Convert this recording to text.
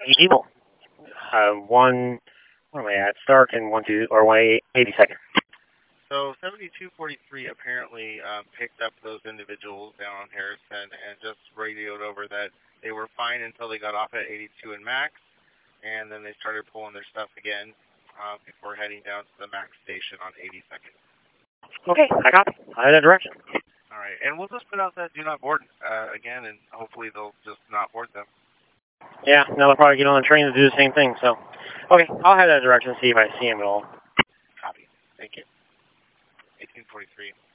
Evil. Where am I at? Stark and 182nd. So 7243 apparently picked up those individuals down on Harrison and just radioed over that they were fine until they got off at 82 and Max, and then they started pulling their stuff again before heading down to the Max station on 82nd. Okay, I copy. I have that direction. All right, and we'll just put out that do not board again, and hopefully they'll just not board them. Yeah, now they'll probably get on the train to do the same thing, so. Okay, I'll have that direction, see if I see him at all. Copy. Thank you. 1843.